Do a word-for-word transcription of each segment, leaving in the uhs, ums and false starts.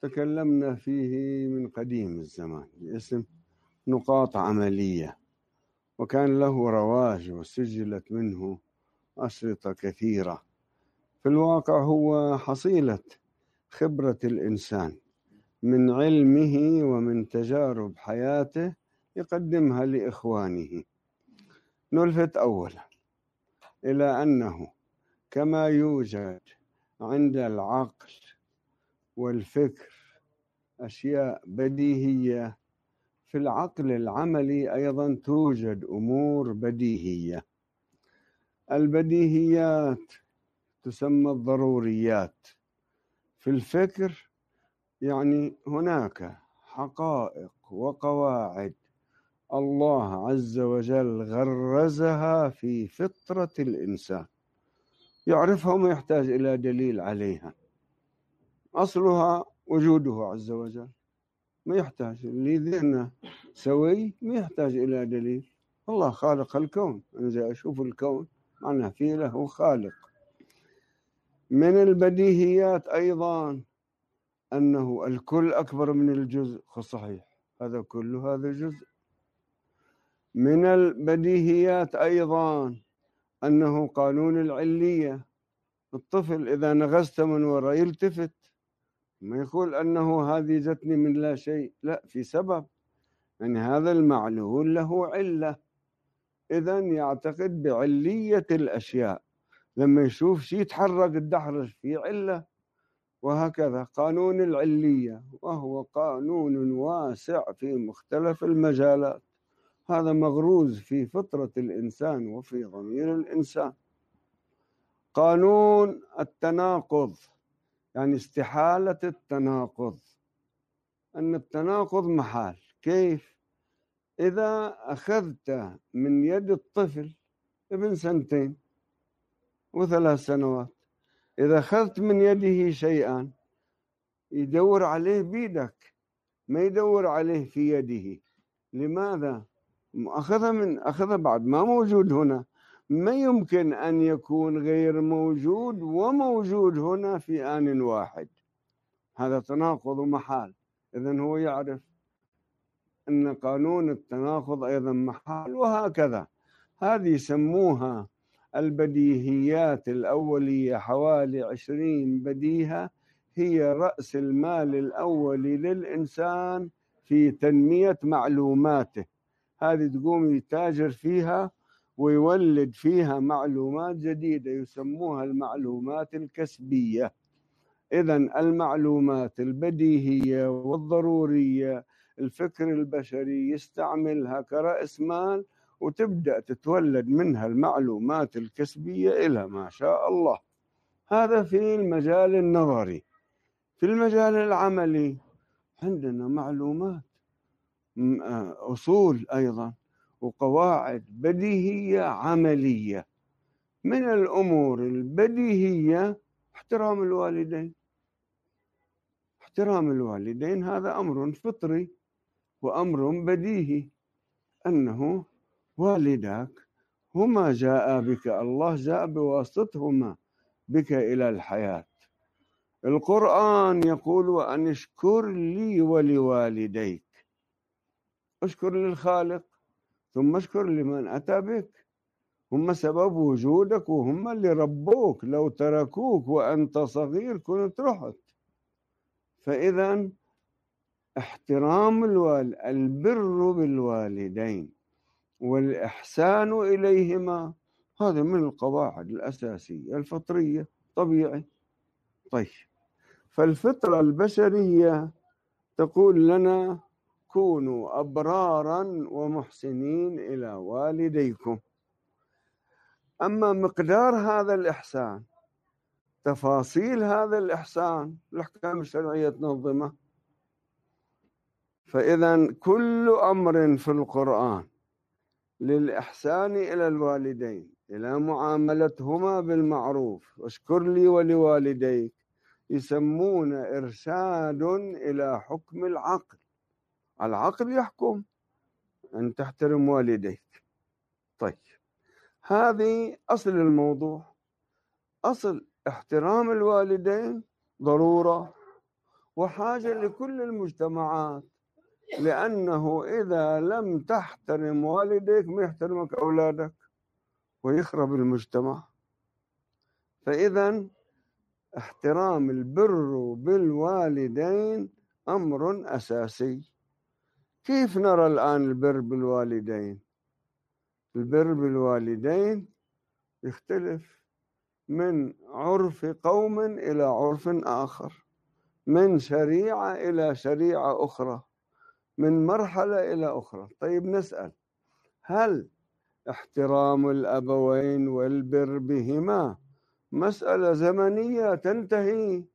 تكلمنا فيه من قديم الزمان باسم نقاط عملية، وكان له رواج وسجلت منه أشرطة كثيرة. في الواقع هو حصيلة خبرة الإنسان من علمه ومن تجارب حياته يقدمها لإخوانه. نلفت أولا إلى أنه كما يوجد عند العقل والفكر أشياء بديهية، في العقل العملي أيضا توجد أمور بديهية. البديهيات تسمى الضروريات. في الفكر يعني هناك حقائق وقواعد الله عز وجل غرزها في فطرة الإنسان، يعرفها وما يحتاج إلى دليل عليها. أصلها وجوده عز وجل، ما يحتاج اللي ذهنه سوي، ما يحتاج إلى دليل. الله خالق الكون، أنا زي أشوف الكون معناه فيه له خالق. من البديهيات أيضا أنه الكل أكبر من الجزء، صحيح، هذا كله هذا جزء. من البديهيات أيضا أنه قانون العلية، الطفل إذا نغزت من وراء يلتفت، ما يقول أنه هذه جتني من لا شيء، لا، في سبب، يعني هذا المعلول له علة، إذن يعتقد بعلية الأشياء. لما يشوف شيء يتحرك الدحرج في علة، وهكذا قانون العلية، وهو قانون واسع في مختلف المجالات، هذا مغروز في فطرة الإنسان وفي ضمير الإنسان. قانون التناقض، يعني استحالة التناقض، أن التناقض محال. كيف؟ إذا أخذت من يد الطفل ابن سنتين وثلاث سنوات، إذا أخذت من يده شيئا يدور عليه بيدك، ما يدور عليه في يده. لماذا؟ أخذها من أخذها بعد ما موجود هنا، ما يمكن أن يكون غير موجود وموجود هنا في آن واحد، هذا تناقض محال. إذن هو يعرف أن قانون التناقض أيضا محال، وهكذا. هذه يسموها البديهيات الأولية، حوالي عشرين بديهة، هي رأس المال الأولي للإنسان في تنمية معلوماته. هذه تقوم يتاجر فيها ويولد فيها معلومات جديدة، يسموها المعلومات الكسبية. إذن المعلومات البديهية والضرورية الفكر البشري يستعملها كرأس مال، وتبدأ تتولد منها المعلومات الكسبية إلى ما شاء الله. هذا في المجال النظري. في المجال العملي عندنا معلومات، أصول أيضا وقواعد بديهية عملية. من الأمور البديهية احترام الوالدين. احترام الوالدين هذا أمر فطري وأمر بديهي، أنه والداك هما جاء بك، الله جاء بواسطتهما بك إلى الحياة. القرآن يقول وأن اشكر لي ولوالديك، اشكر للخالق ثم اشكر لمن أتى بك، هم سبب وجودك وهم اللي ربوك، لو تركوك وأنت صغير كنت رحت. فإذا احترام الوالد، البر بالوالدين والإحسان إليهما، هذا من القواعد الأساسية الفطرية، طبيعي. طيب، فالفطرة البشرية تقول لنا كونوا أبرارا ومحسنين إلى والديكم. أما مقدار هذا الإحسان، تفاصيل هذا الإحسان، الأحكام الشرعية تنظمه. فإذا كل أمر في القرآن للإحسان إلى الوالدين، إلى معاملتهما بالمعروف، واشكر لي ولوالديك، يسمون إرشاد إلى حكم العقل. العقل يحكم أن تحترم والديك. طيب، هذه أصل الموضوع. أصل احترام الوالدين ضرورة، وحاجة لكل المجتمعات، لأنه إذا لم تحترم والديك ما يحترمك أولادك ويخرب المجتمع. فإذا احترام البر بالوالدين أمر أساسي. كيف نرى الآن البر بالوالدين؟ البر بالوالدين يختلف من عرف قوم إلى عرف آخر، من شريعة إلى شريعة أخرى، من مرحلة إلى أخرى. طيب نسأل، هل احترام الأبوين والبر بهما مسألة زمنية تنتهي؟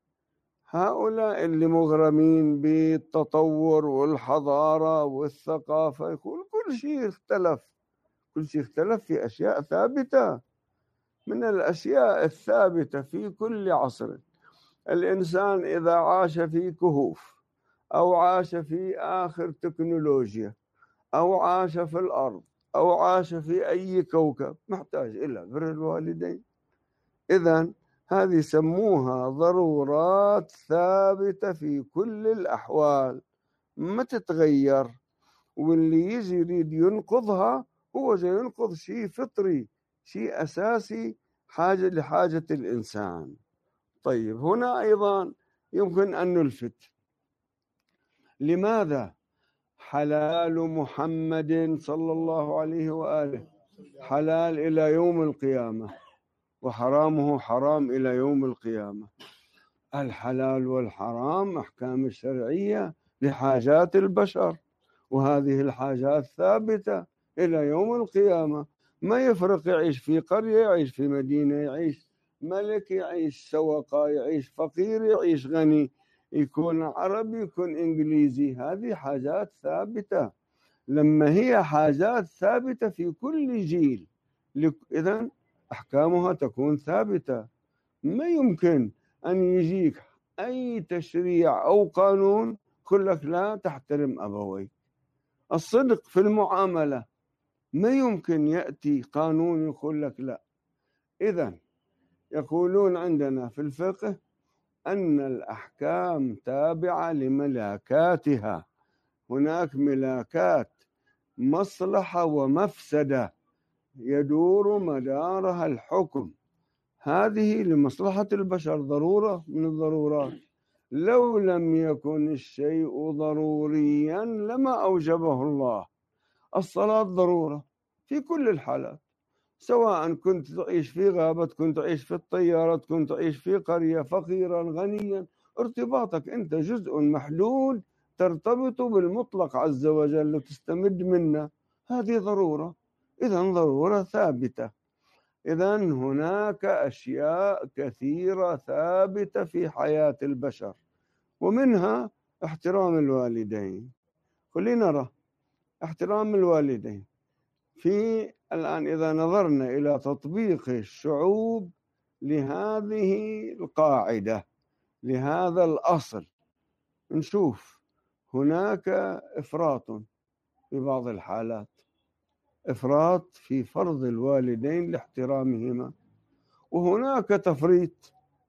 هؤلاء اللي مغرمين بالتطور والحضارة والثقافة يقول كل شيء اختلف، كل شيء اختلف في أشياء ثابتة. من الأشياء الثابتة في كل عصر الإنسان إذا عاش في كهوف أو عاش في آخر تكنولوجيا أو عاش في الأرض أو عاش في أي كوكب محتاج إلى بر الوالدين. إذن هذه سموها ضرورات ثابتة في كل الأحوال ما تتغير، واللي يجي يريد ينقضها هو جاي ينقض شيء فطري، شيء أساسي، حاجة لحاجة الإنسان. طيب هنا أيضا يمكن أن نلفت، لماذا حلال محمد صلى الله عليه وآله حلال إلى يوم القيامة وحرامه حرام إلى يوم القيامة؟ الحلال والحرام أحكام الشرعية لحاجات البشر، وهذه الحاجات ثابتة إلى يوم القيامة. ما يفرق يعيش في قرية يعيش في مدينة، يعيش ملك يعيش سوقة، يعيش فقير يعيش غني، يكون عربي يكون إنجليزي، هذه حاجات ثابتة. لما هي حاجات ثابتة في كل جيل إذن أحكامها تكون ثابتة. ما يمكن أن يجيك أي تشريع أو قانون يقول لك لا تحترم أبويك. الصدق في المعاملة ما يمكن يأتي قانون يقول لك لا. إذن يقولون عندنا في الفقه أن الأحكام تابعة لملاكاتها، هناك ملاكات مصلحة ومفسدة يدور مدارها الحكم، هذه لمصلحة البشر ضرورة من الضرورات. لو لم يكن الشيء ضروريا لما أوجبه الله. الصلاة ضرورة في كل الحالات، سواء كنت تعيش في غابة، كنت تعيش في الطيارة، كنت تعيش في قرية، فقيرا غنيا، ارتباطك أنت جزء محدود ترتبط بالمطلق عز وجل وتستمد منه، هذه ضرورة. إذن ضرورة ثابتة. إذن هناك أشياء كثيرة ثابتة في حياة البشر، ومنها احترام الوالدين. خلينا نرى احترام الوالدين في الآن إذا نظرنا إلى تطبيق الشعوب لهذه القاعدة، لهذا الأصل، نشوف هناك إفراط في بعض الحالات، إفراط في فرض الوالدين لاحترامهما، وهناك تفريط.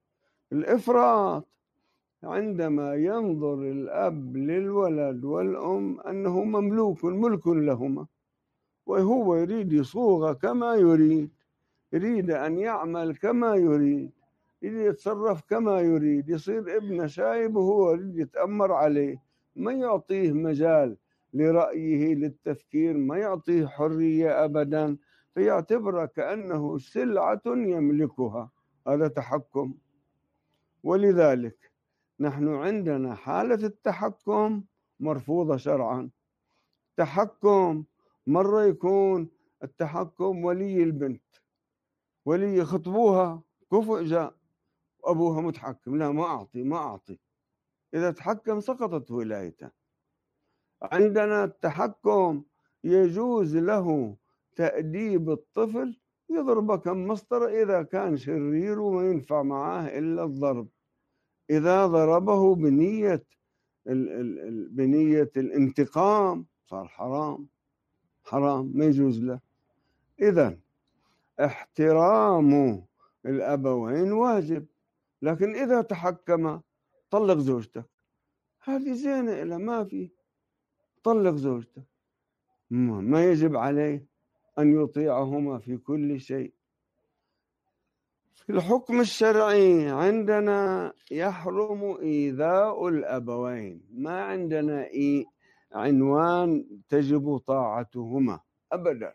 الإفراط عندما ينظر الأب للولد والأم أنه مملوك ملك لهما، وهو يريد يصوغ كما يريد، يريد أن يعمل كما يريد، يريد يتصرف كما يريد، يصير ابنه شايب وهو يريد يتأمر عليه، ما يعطيه مجال لرأيه للتفكير، ما يعطيه حرية أبدا، فيعتبره كأنه سلعة يملكها. هذا تحكم. ولذلك نحن عندنا حالة التحكم مرفوضة شرعا. تحكم مرة يكون التحكم ولي البنت، ولي يخطبوها كفؤ جاء وأبوها متحكم، لا ما أعطي ما أعطي، إذا تحكم سقطت ولايته. عندنا التحكم يجوز له تأديب الطفل، يضربه كم مسطرة إذا كان شرير وما ينفع معاه إلا الضرب. إذا ضربه بنية بنية الانتقام صار حرام، حرام ما يجوز له. إذن احترام الأبوين واجب، لكن إذا تحكم طلق زوجتك، هذه زينة إلا ما في، طلق زوجتك، ما يجب عليه أن يطيعهما في كل شيء. في الحكم الشرعي عندنا يحرم إيذاء الأبوين، ما عندنا إيه عنوان تجب طاعتهما أبدا،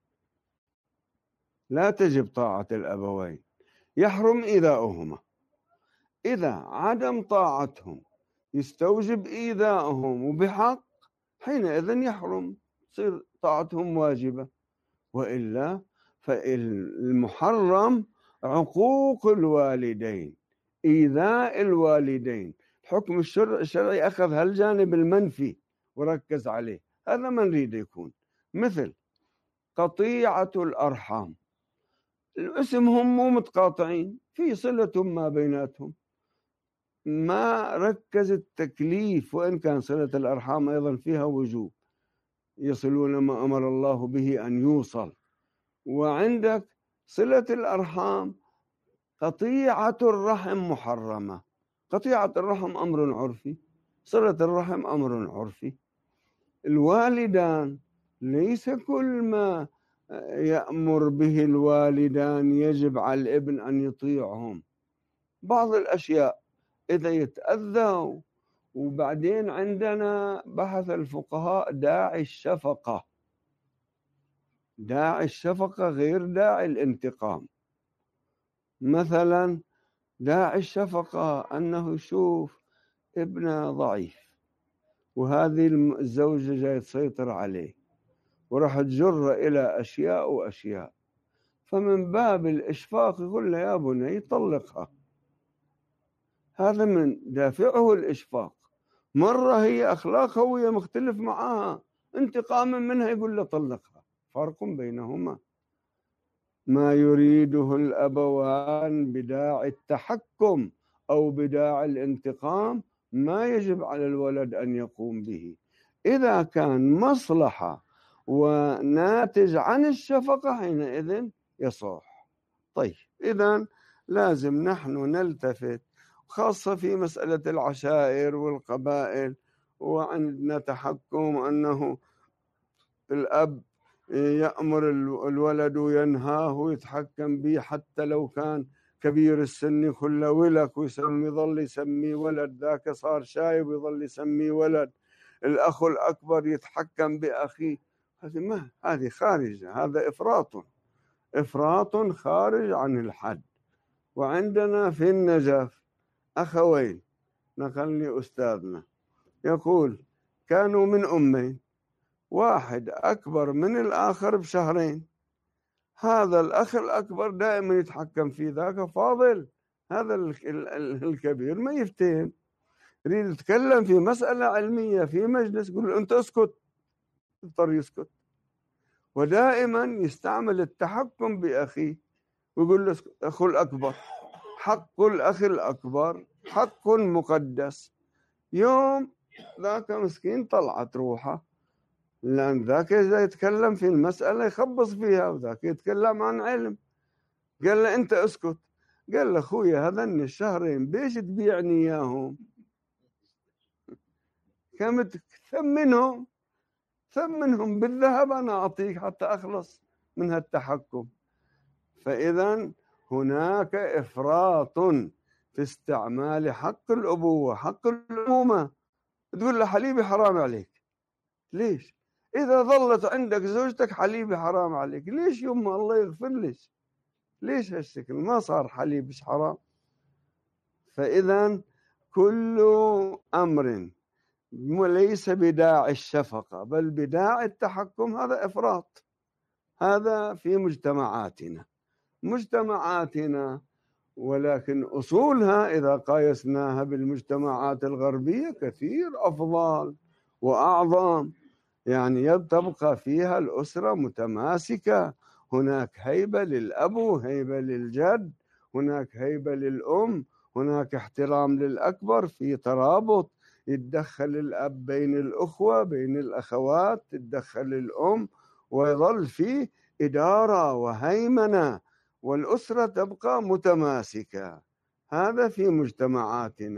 لا تجب طاعة الأبوين، يحرم إيذاؤهما. إذا عدم طاعتهم يستوجب إيذاؤهم وبحق، حينئذ يحرم، تصير طاعتهم واجبة. وإلا فالمحرم عقوق الوالدين، إيذاء الوالدين. الحكم الشرعي أخذ هالجانب المنفي وركز عليه، هذا ما نريد يكون. مثل قطيعة الأرحام، اسمهم مو متقاطعين، في صلة ما بيناتهم، ما ركز التكليف، وإن كان صلة الأرحام أيضا فيها وجوب، يصلون ما أمر الله به أن يوصل. وعندك صلة الأرحام، قطيعة الرحم محرمة. قطيعة الرحم أمر عرفي، صلة الرحم أمر عرفي. الوالدان ليس كل ما يأمر به الوالدان يجب على الابن أن يطيعهم، بعض الأشياء إذا يتأذوا. وبعدين عندنا بحث الفقهاء داعي الشفقة، داعي الشفقة غير داعي الانتقام. مثلا داعي الشفقة أنه يشوف ابنه ضعيف وهذه الزوجة جاي تسيطر عليه وراح تجر إلى أشياء وأشياء، فمن باب الإشفاق يقول له يا بني طلقها، هذا من دافعه الإشفاق. مرة هي أخلاقها وهي مختلف معها، انتقاما منها يقول له طلقها، فرق بينهما. ما يريده الأبوان بداعي التحكم أو بداعي الانتقام ما يجب على الولد أن يقوم به، إذا كان مصلحة وناتج عن الشفقة حينئذ يصح. طيب، إذن لازم نحن نلتفت، خاصة في مسألة العشائر والقبائل، وعندنا تحكم أنه الأب يأمر الولد وينهاه ويتحكم به، حتى لو كان كبير السن يقول له ولك ويسمي، يظل يسميه ولد، ذاك صار شايب ويظل يسميه ولد. الأخ الأكبر يتحكم بأخيه، هذه ما هذه خارجة، هذا إفراط، إفراط خارج عن الحد. وعندنا في النجف أخوين، نقلني أستاذنا يقول كانوا من أمين، واحد أكبر من الآخر بشهرين، هذا الأخ الأكبر دائما يتحكم في ذاك فاضل، هذا الكبير ما يفتهم، يريد يتكلم في مسألة علمية في مجلس يقول له أنت اسكت، يضطر يسكت. ودائما يستعمل التحكم بأخيه ويقول له أخو الأكبر، حق الأخ الأكبر حق مقدس. يوم ذاك مسكين طلعت روحه، لأن ذاك إذا يتكلم في المسألة يخبص فيها، وذاك يتكلم عن علم. قال له أنت اسكت، قال له أخويا هذن الشهرين بيش تبيعني إياهم؟ كم ثمنهم، ثمنهم بالذهب أنا أعطيك حتى أخلص من هالتحكم. فإذا هناك إفراط في استعمال حق الأبوة، حق الأمومة. تقول له حليبي حرام عليك، ليش؟ إذا ظلت عندك زوجتك حليبي حرام عليك، ليش يما الله يغفر لك؟ ليش هالشكل؟ ما صار حليب مش حرام. فإذا كل أمر ليس بداعي الشفقة بل بداعي التحكم هذا إفراط. هذا في مجتمعاتنا مجتمعاتنا ولكن أصولها إذا قايسناها بالمجتمعات الغربية كثير أفضل وأعظم، يعني تبقى فيها الأسرة متماسكة، هناك هيبة للأب وهيبة للجد، هناك هيبة للأم، هناك احترام للأكبر، في ترابط، يتدخل الأب بين الأخوة بين الأخوات، تتدخل الأم، ويظل فيه إدارة وهيمنة، والأسرة تبقى متماسكة. هذا في مجتمعاتنا.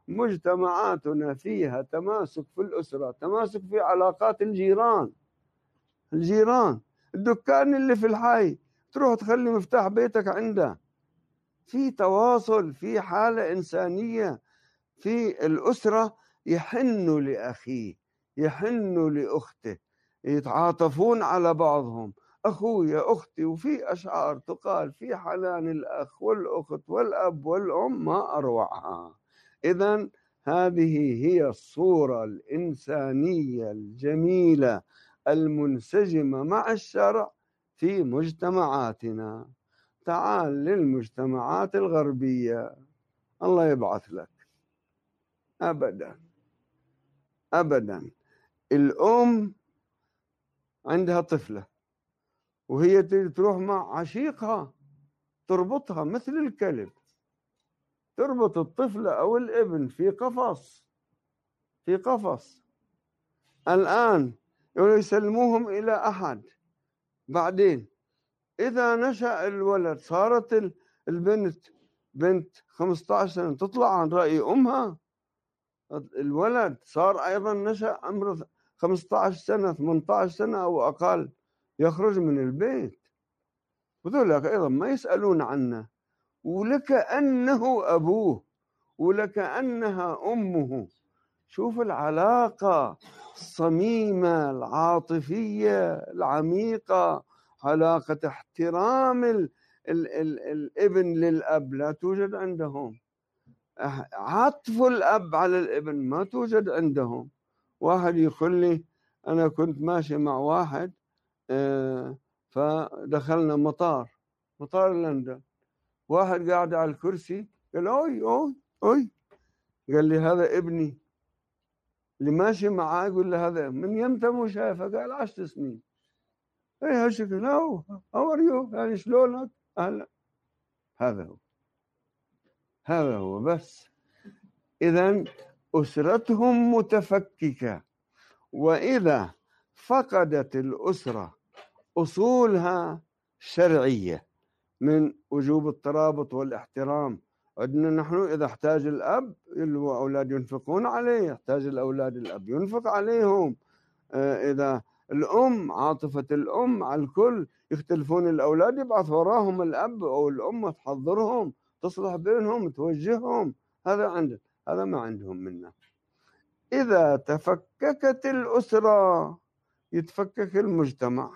مجتمعاتنا فيها تماسك في الأسرة، تماسك في علاقات الجيران. الجيران الدكان اللي في الحي تروح تخلي مفتاح بيتك عنده. في تواصل، في حالة إنسانية في الأسرة، يحنوا لأخيه، يحنوا لأخته، يتعاطفون على بعضهم، أخوي أختي. وفي أشعار تقال في حنان الأخ والأخت والأب والأم ما أروعها. إذن هذه هي الصورة الإنسانية الجميلة المنسجمة مع الشرع في مجتمعاتنا. تعال للمجتمعات الغربية، الله يبعث لك. أبدا أبدا. الأم عندها طفلة وهي تروح مع عشيقها تربطها مثل الكلب، تربط الطفلة أو الابن في قفص، في قفص. الآن يسلموهم إلى أحد، بعدين إذا نشأ الولد صارت البنت بنت خمسة عشر سنة تطلع عن رأي أمها. الولد صار أيضا نشأ عمره خمسة عشر سنة ثمانية عشر سنة أو أقل يخرج من البيت، وذلك أيضا ما يسألون عنه، ولكأنه أبوه ولكأنها أمه. شوف العلاقة الصميمة العاطفية العميقة، علاقة احترام ال ال ال الابن للأب لا توجد عندهم. عطف الأب على الابن ما توجد عندهم. واحد يقول لي أنا كنت ماشي مع واحد فدخلنا مطار مطار لندن، واحد قاعد على الكرسي قال أوي أوي أوي، قال لي هذا ابني اللي ماشي معاه. يقول له هذا من يمتى مو شايفه؟ قال عشر سنين. اي هالشكل، هاو هاو ار يو، يعني شلونك؟ اهلا. هذا هو، هذا هو بس. إذن أسرتهم متفككة، وإذا فقدت الأسرة أصولها الشرعية من وجوب الترابط والاحترام. عندنا نحن إذا احتاج الأب الأولاد ينفقون عليه، يحتاج الأولاد الأب ينفق عليهم. إذا الأم عاطفة الأم على الكل، يختلفون الأولاد يبعث وراهم الأب أو الأم تحضرهم تصلح بينهم توجههم. هذا عندنا، هذا ما عندهم منا. إذا تفككت الأسرة يتفكك المجتمع،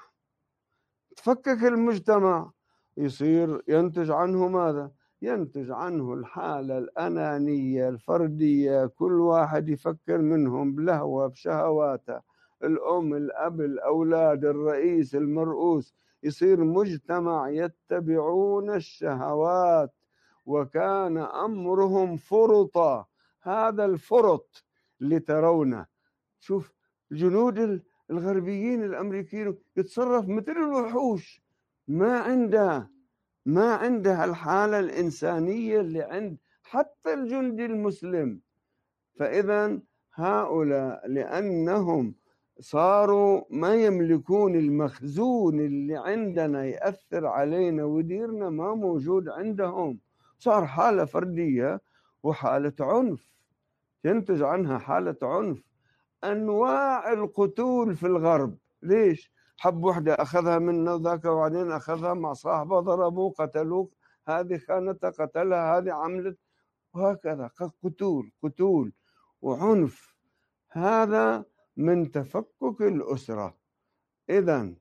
تفكك المجتمع يصير ينتج عنه ماذا؟ ينتج عنه الحالة الأنانية الفردية، كل واحد يفكر منهم بلهوة بشهواته، الأم الأب الأولاد الرئيس المرؤوس. يصير مجتمع يتبعون الشهوات وكان أمرهم فرطا. هذا الفرط اللي ترونه، شوف الجنود الغربيين الأمريكيين يتصرف مثل الوحوش، ما عنده ما عنده الحالة الإنسانية اللي عند حتى الجندي المسلم. فإذا هؤلاء لأنهم صاروا ما يملكون المخزون اللي عندنا يأثر علينا ويديرنا، ما موجود عندهم. صار حالة فردية وحالة عنف ينتج عنها حالة عنف. أنواع القتول في الغرب، ليش؟ حب وحدة أخذها منه ذاك، وبعدين أخذها مع صاحبه ضربوه قتلوه، هذه خانته قتلها، هذه عملت، وهكذا قتول قتول وعنف. هذا من تفكك الأسرة. إذن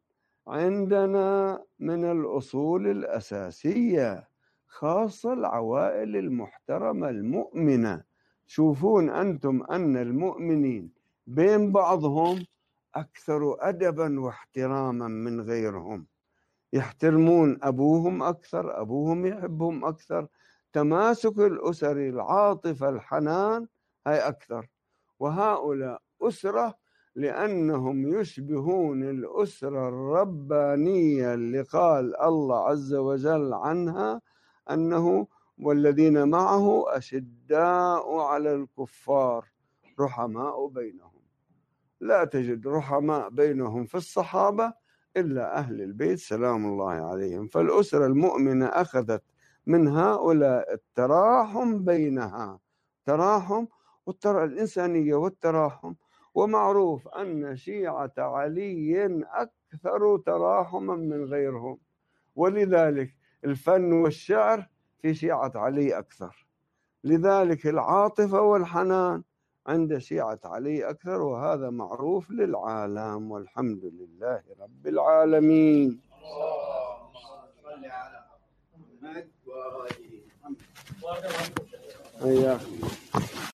عندنا من الأصول الأساسية خاصة العوائل المحترمة المؤمنة. شوفون أنتم أن المؤمنين بين بعضهم أكثر أدبا واحتراما من غيرهم، يحترمون أبوهم أكثر، أبوهم يحبهم أكثر، تماسك الأسر العاطفة الحنان هاي أكثر. وهؤلاء أسرة لأنهم يشبهون الأسرة الربانية اللي قال الله عز وجل عنها أنه والذين معه أشداء على الكفار رحماء بينهم. لا تجد رحماء بينهم في الصحابة إلا أهل البيت سلام الله عليهم. فالأسرة المؤمنة أخذت من هؤلاء التراحم بينها، تراحم والإنسانية والتراحم. ومعروف أن شيعة علي أكثر تراحما من غيرهم، ولذلك الفن والشعر في شيعة علي أكثر، لذلك العاطفة والحنان عند شيعة علي أكثر، وهذا معروف للعالم، والحمد لله رب العالمين. أياك.